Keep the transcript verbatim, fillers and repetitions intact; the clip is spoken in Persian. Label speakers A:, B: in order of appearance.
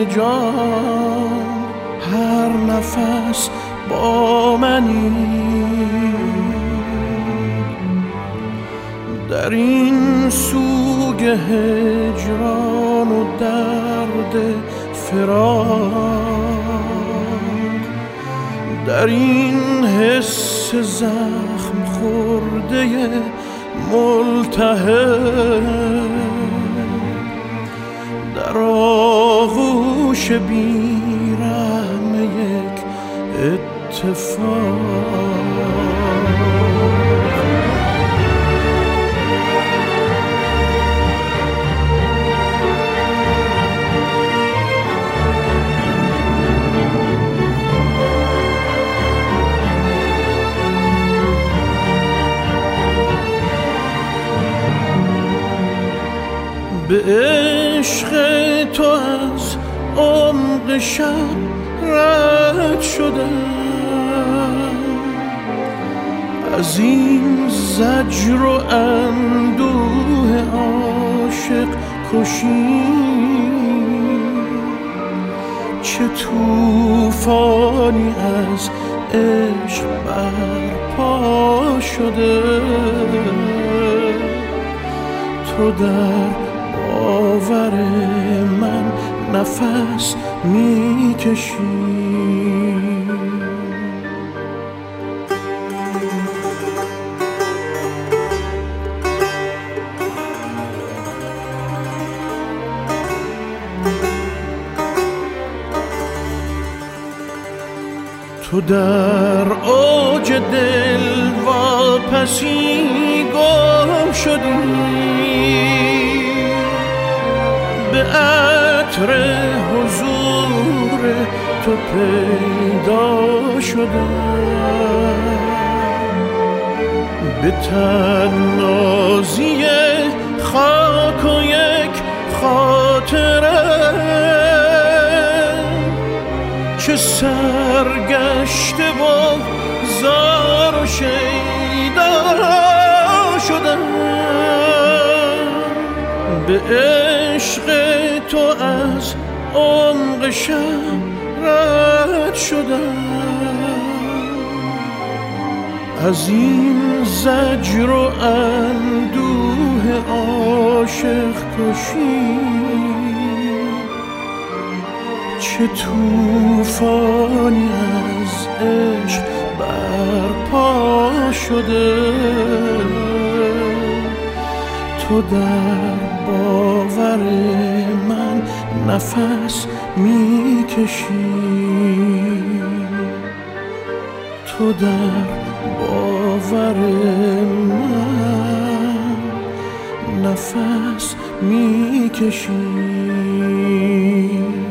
A: جان هر نفس با منی، در این سوگ هجران و درد فراق، در این حس زخم خورده ملتهب، در آغوش بیرحم یک اتفاق. به عشق تو از عمق شب رد شدم، از این زجر و اندوه عاشق کشی، چه طوفانی از عشق برپا شده، تو در باور من نفس میکشی. تو در اوج دل واپسی گم شدی، به عطر حضور تو پیدا شدم، به تنازی خاک و یک خاطره، چه سرگشته و زار و شیدا شدم، به عشق تو از عمق شب رد شدم، از این زجر و اندوه عاشق کشی، چه طوفانی از عشق برپا شده، تو در باور من نفس میکشی، تو در باور من نفس میکشی.